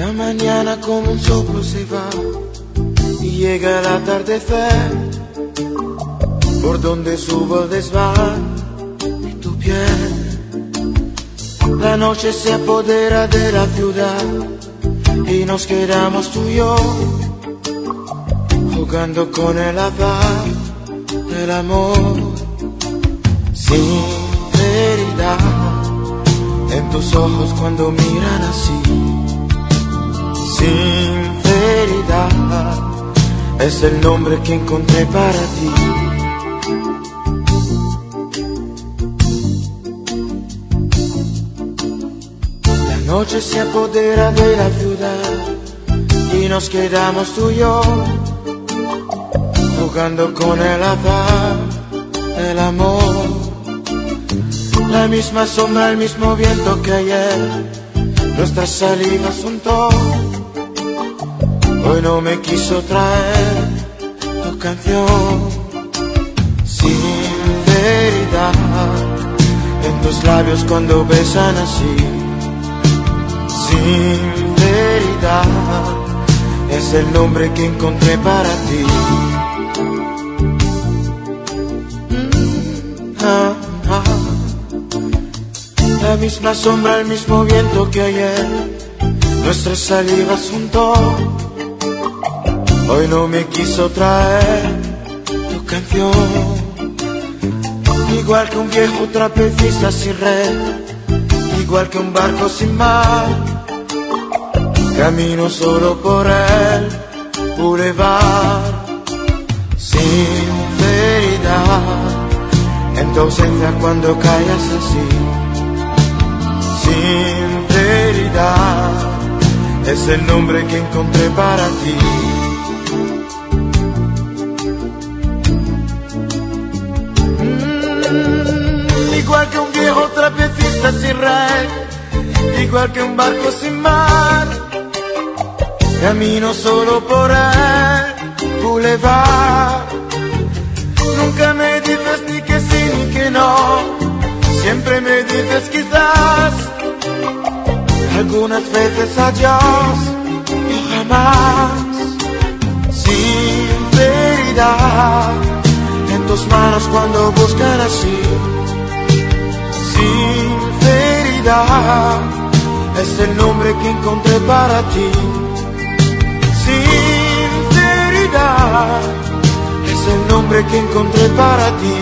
La mañana como un soplo se va y llega el atardecer, por donde subo el desván de tu piel. La noche se apodera de la ciudad y nos quedamos tú y yo, jugando con el azar del amor. Sinceridad en tus ojos cuando miran así. Sinceridad es el nombre que encontré para ti. La noche se apodera de la ciudad y nos quedamos tú y yo, jugando con el azar del amor. La misma sombra, el mismo viento que ayer, nuestras salivas juntó. Hoy no me quiso traer tu canción. Sinceridad en tus labios cuando besan así. Sinceridad es el nombre que encontré para ti. La misma sombra, el mismo viento que ayer, nuestras salivas juntó. Hoy no me quiso traer tu canción. Igual que un viejo trapecista sin red, igual que un barco sin mar, camino solo por el bulevar. Sinceridad en tu ausencia cuando callas así. Sinceridad es el nombre que encontré para ti. Igual que un viejo trapecista sin red, igual que un barco sin mar, camino solo por el bulevar. Nunca me dices ni que sí ni que no, siempre me dices quizás, algunas veces adiós y jamás. Sinceridad en tus manos cuando buscan así. Sinceridad es el nombre que encontré para ti. Sinceridad es el nombre que encontré para ti.